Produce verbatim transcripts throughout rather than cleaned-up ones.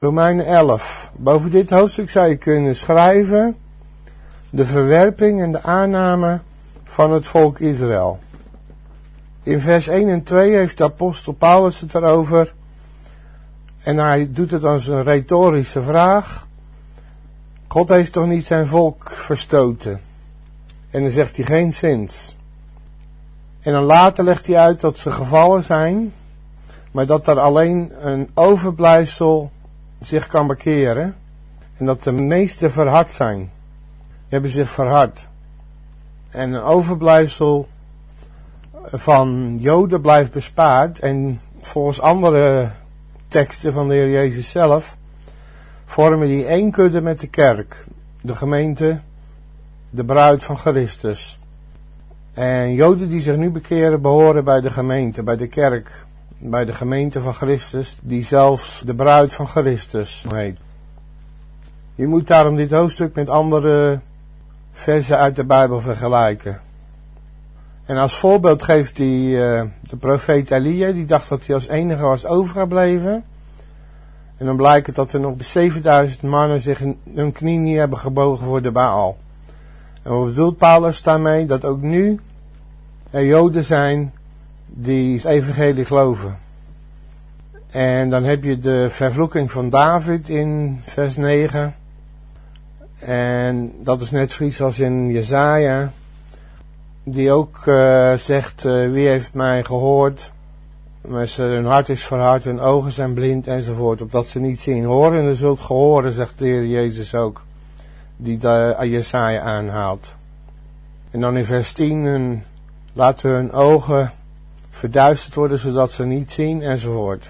Romeinen elf. Boven dit hoofdstuk zou je kunnen schrijven de verwerping en de aanname van het volk Israël. In vers één en twee heeft de apostel Paulus het erover. En hij doet het als een retorische vraag. God heeft toch niet zijn volk verstoten? En dan zegt hij geen zins. En dan later legt hij uit dat ze gevallen zijn, maar dat er alleen een overblijfsel zich kan bekeren. En dat de meesten verhard zijn. Die hebben zich verhard. En een overblijfsel van Joden blijft bespaard. En volgens andere teksten van de Heer Jezus zelf vormen die één kudde met de kerk. De gemeente, de bruid van Christus. En Joden die zich nu bekeren behoren bij de gemeente, bij de kerk. Bij de gemeente van Christus, die zelfs de bruid van Christus heet. Je moet daarom dit hoofdstuk met andere versen uit de Bijbel vergelijken. En als voorbeeld geeft hij uh, de profeet Elia, die dacht dat hij als enige was overgebleven. En dan blijkt het dat er nog zevenduizend mannen zich in hun knie niet hebben gebogen voor de Baal. En wat bedoelt Paulus daarmee? Dat ook nu er Joden zijn die het evangelie geloven. En dan heb je de vervloeking van David in vers negen. En dat is net zoiets als in Jesaja. Die ook uh, zegt, uh, wie heeft mij gehoord? Maar ze, hun hart is verhard, hun ogen zijn blind enzovoort. Opdat ze niet zien. Horen en er zult gehoren, zegt de Heer Jezus ook. Die de Jesaja aanhaalt. En dan in vers tien. En laten hun ogen verduisterd worden zodat ze niet zien enzovoort.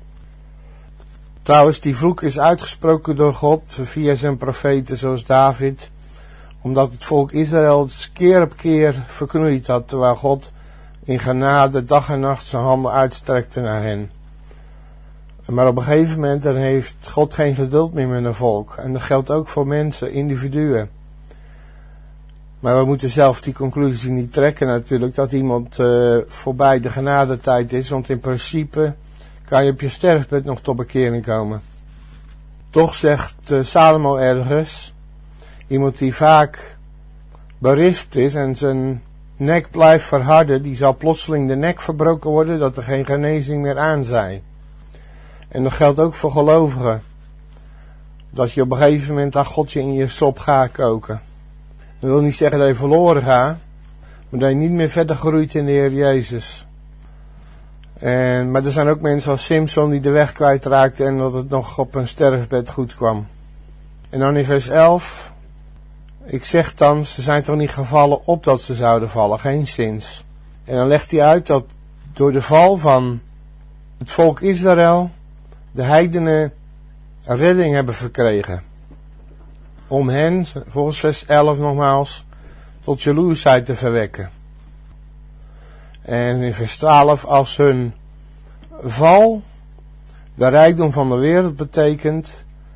Trouwens, die vloek is uitgesproken door God via zijn profeten zoals David. Omdat het volk Israël het keer op keer verknoeid had. Terwijl God in genade dag en nacht zijn handen uitstrekte naar hen. Maar op een gegeven moment dan heeft God geen geduld meer met een volk. En dat geldt ook voor mensen, individuen. Maar we moeten zelf die conclusie niet trekken natuurlijk. Dat iemand uh, voorbij de genadetijd is. Want in principe kan je op je sterfbed nog tot bekering komen. Toch zegt uh, Salomo ergens. Iemand die vaak berispt is en zijn nek blijft verharden. Die zal plotseling de nek verbroken worden. Dat er geen genezing meer aan zij. En dat geldt ook voor gelovigen. Dat je op een gegeven moment aan God je in je sop gaat koken. Dat wil niet zeggen dat je verloren gaat. Maar dat je niet meer verder groeit in de Heer Jezus. En, maar er zijn ook mensen als Simson die de weg kwijtraakten. En dat het nog op een sterfbed goed kwam. En dan in vers elf. Ik zeg dan, ze zijn toch niet gevallen opdat ze zouden vallen. Geen zins. En dan legt hij uit dat door de val van het volk Israël de heidenen redding hebben verkregen. Om hen, volgens vers elf nogmaals, tot jaloersheid te verwekken. En in vers twaalf, als hun val de rijkdom van de wereld betekent,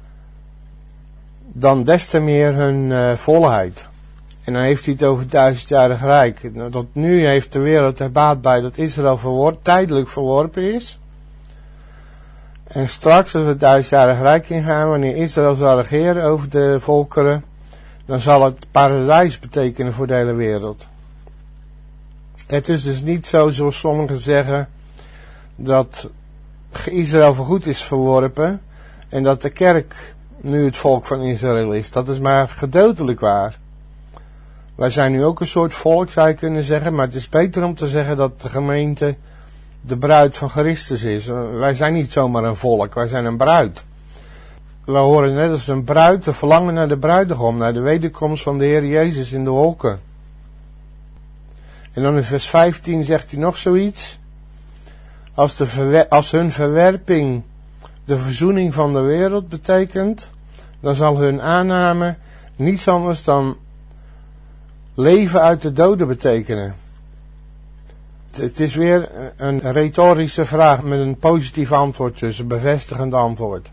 dan des te meer hun uh, volheid. En dan heeft hij het over het duizendjarig rijk. Tot nu heeft de wereld er baat bij dat Israël verwor- tijdelijk verworpen is. En straks, als we het duizendjarig rijk ingaan, wanneer Israël zal regeren over de volkeren, dan zal het paradijs betekenen voor de hele wereld. Het is dus niet zo, zoals sommigen zeggen, dat Israël voorgoed is verworpen en dat de kerk nu het volk van Israël is. Dat is maar gedeeltelijk waar. Wij zijn nu ook een soort volk, zou je kunnen zeggen, maar het is beter om te zeggen dat de gemeente de bruid van Christus is. Wij zijn niet zomaar een volk, wij zijn een bruid. We horen net als een bruid te verlangen naar de bruidegom, naar de wederkomst van de Heer Jezus in de wolken. En dan in vers vijftien zegt hij nog zoiets. Als, de verwer- als hun verwerping de verzoening van de wereld betekent, dan zal hun aanname niets anders dan leven uit de doden betekenen. Het is weer een retorische vraag met een positief antwoord tussen, een bevestigend antwoord.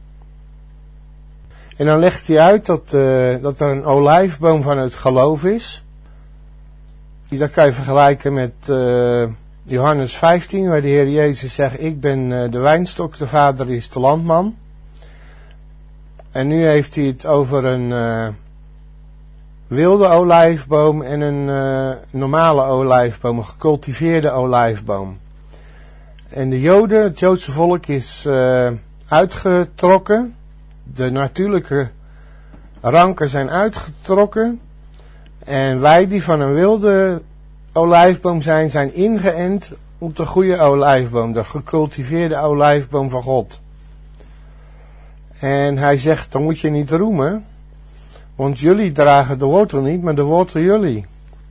En dan legt hij uit dat, uh, dat er een olijfboom van het geloof is. Dat kan je vergelijken met uh, Johannes vijftien, waar de Heer Jezus zegt, ik ben uh, de wijnstok, de Vader is de landman. En nu heeft hij het over een uh, wilde olijfboom en een uh, normale olijfboom, een gecultiveerde olijfboom. En de Joden, het Joodse volk, is uh, uitgetrokken. De natuurlijke ranken zijn uitgetrokken. En wij die van een wilde olijfboom zijn, zijn ingeënt op de goede olijfboom, de gecultiveerde olijfboom van God. En hij zegt, dan moet je niet roemen, want jullie dragen de wortel niet, maar de wortel jullie.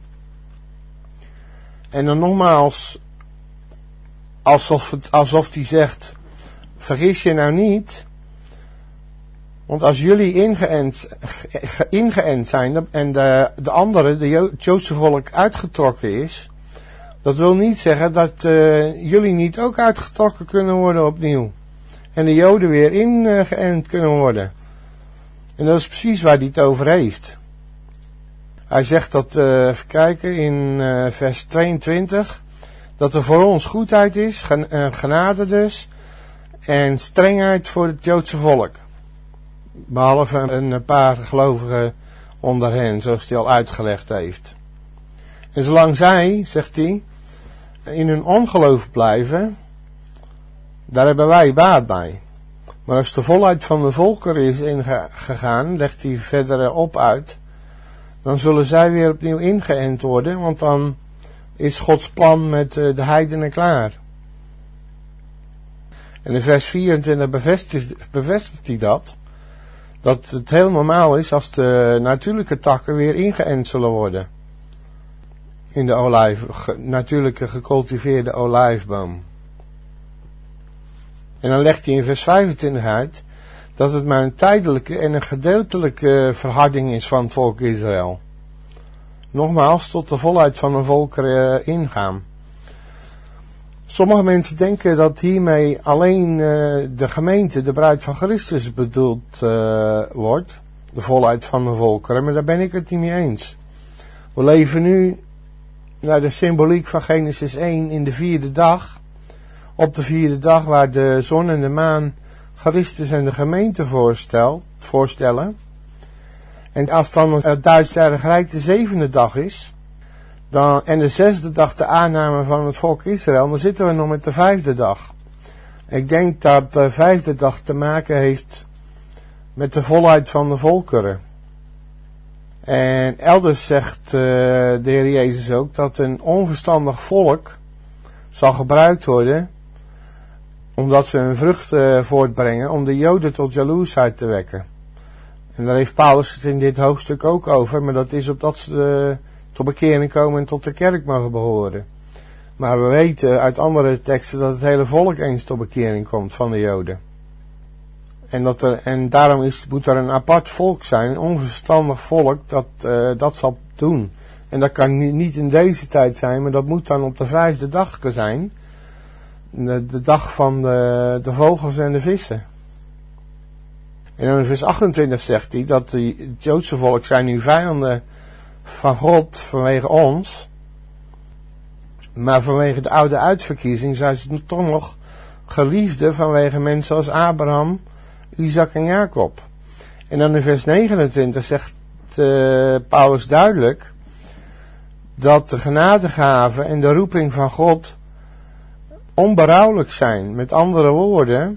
En dan nogmaals, alsof, het, alsof hij zegt, vergis je nou niet, want als jullie ingeënt, ingeënt zijn en de, de andere, de Jo- het Joodse volk, uitgetrokken is, dat wil niet zeggen dat uh, jullie niet ook uitgetrokken kunnen worden opnieuw. En de Joden weer ingeënt kunnen worden. En dat is precies waar hij het over heeft. Hij zegt dat, uh, even kijken, in uh, vers tweeëntwintig, dat er voor ons goedheid is, gen- uh, genade dus, en strengheid voor het Joodse volk. Behalve een paar gelovigen onder hen, zoals hij al uitgelegd heeft. En zolang zij, zegt hij, in hun ongeloof blijven, daar hebben wij baat bij. Maar als de volheid van de volkeren is ingegaan, legt hij verder op uit, dan zullen zij weer opnieuw ingeënt worden, want dan is Gods plan met de heidenen klaar. En in vers vierentwintig bevestigt, bevestigt hij dat, dat het heel normaal is als de natuurlijke takken weer ingeënt zullen worden. In de olijf, ge, natuurlijke gecultiveerde olijfboom. En dan legt hij in vers vijfentwintig uit dat het maar een tijdelijke en een gedeeltelijke verharding is van het volk Israël. Nogmaals, tot de volheid van een volk uh, ingaan. Sommige mensen denken dat hiermee alleen uh, de gemeente, de bruid van Christus, bedoeld uh, wordt. De volheid van de volkeren, maar daar ben ik het niet mee eens. We leven nu naar de symboliek van Genesis één in de vierde dag. Op de vierde dag waar de zon en de maan Christus en de gemeente voorstelt, voorstellen. En als dan het Duits-Jarig Rijk de zevende dag is, dan, en de zesde dag de aanname van het volk Israël, dan zitten we nog met de vijfde dag. Ik denk dat de vijfde dag te maken heeft met de volheid van de volkeren. En elders zegt uh, de Heer Jezus ook dat een onverstandig volk zal gebruikt worden, omdat ze een vrucht uh, voortbrengen, om de Joden tot jaloersheid te wekken. En daar heeft Paulus het in dit hoofdstuk ook over, maar dat is opdat ze uh, tot bekering komen en tot de kerk mogen behoren. Maar we weten uit andere teksten dat het hele volk eens tot bekering komt van de Joden. En, dat er, en daarom is, moet er een apart volk zijn, een onverstandig volk, dat uh, dat zal doen. En dat kan niet in deze tijd zijn, maar dat moet dan op de vijfde dag zijn. De, de dag van de, de vogels en de vissen. En in vers achtentwintig zegt hij dat de, het Joodse volk zijn nu vijanden van God vanwege ons. Maar vanwege de oude uitverkiezing zijn ze toch nog geliefden vanwege mensen als Abraham, Isaac en Jacob. En dan in vers negenentwintig zegt uh, Paulus duidelijk dat de genadegaven en de roeping van God onberouwelijk zijn. Met andere woorden,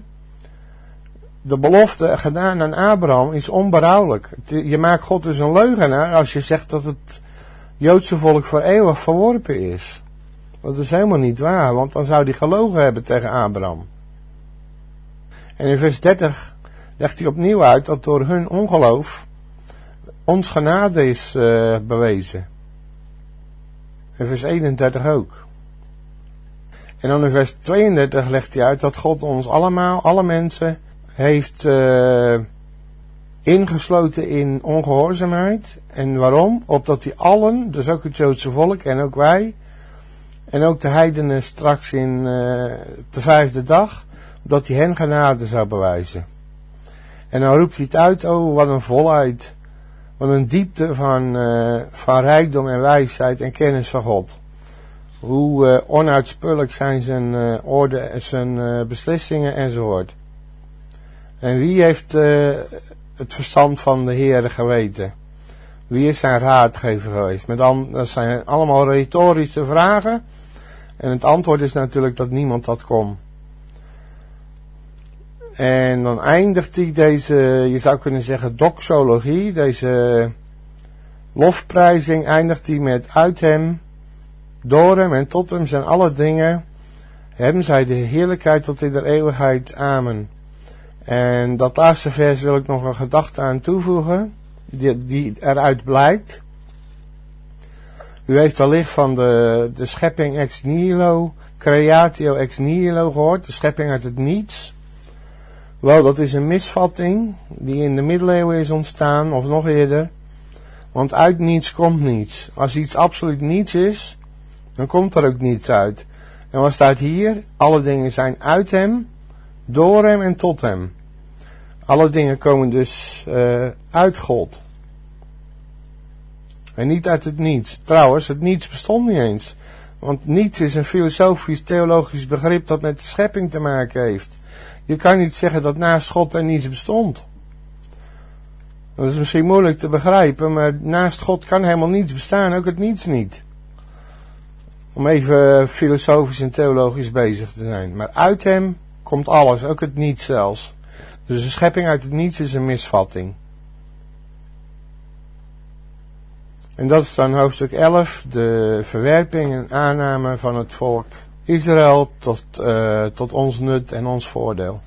de belofte gedaan aan Abraham is onberouwelijk. Je maakt God dus een leugenaar als je zegt dat het Joodse volk voor eeuwig verworpen is. Dat is helemaal niet waar, want dan zou hij gelogen hebben tegen Abraham. En in vers dertig legt hij opnieuw uit dat door hun ongeloof ons genade is uh, bewezen. In vers eenendertig ook. En dan in vers tweeëndertig legt hij uit dat God ons allemaal, alle mensen, heeft uh, ingesloten in ongehoorzaamheid. En waarom? Opdat hij allen, dus ook het Joodse volk en ook wij, en ook de heidenen straks in uh, de vijfde dag, dat hij hen genade zou bewijzen. En dan roept hij het uit, oh wat een volheid, wat een diepte van, uh, van rijkdom en wijsheid en kennis van God. Hoe uh, onuitspullijk zijn zijn uh, orde, zijn uh, beslissingen enzovoort. En wie heeft uh, het verstand van de Heere geweten? Wie is zijn raadgever geweest? Met dan, dat zijn allemaal retorische vragen. En het antwoord is natuurlijk dat niemand dat kon. En dan eindigt hij deze, je zou kunnen zeggen, doxologie, deze lofprijzing, eindigt hij met uit hem, door hem en tot hem zijn alle dingen. Hem zij de heerlijkheid tot in de eeuwigheid. Amen. En dat laatste vers wil ik nog een gedachte aan toevoegen, die, die eruit blijkt. U heeft wellicht van de, de schepping ex nihilo, creatio ex nihilo gehoord, de schepping uit het niets. Wel, dat is een misvatting die in de middeleeuwen is ontstaan, of nog eerder. Want uit niets komt niets. Als iets absoluut niets is, dan komt er ook niets uit. En wat staat hier? Alle dingen zijn uit hem, door hem en tot hem. Alle dingen komen dus uh, uit God. En niet uit het niets. Trouwens, het niets bestond niet eens. Want niets is een filosofisch, theologisch begrip dat met de schepping te maken heeft. Je kan niet zeggen dat naast God er niets bestond. Dat is misschien moeilijk te begrijpen, maar naast God kan helemaal niets bestaan, ook het niets niet. Om even filosofisch en theologisch bezig te zijn. Maar uit hem komt alles, ook het niets zelfs. Dus een schepping uit het niets is een misvatting. En dat is dan hoofdstuk elf, de verwerping en aanname van het volk Israël tot, uh, tot ons nut en ons voordeel.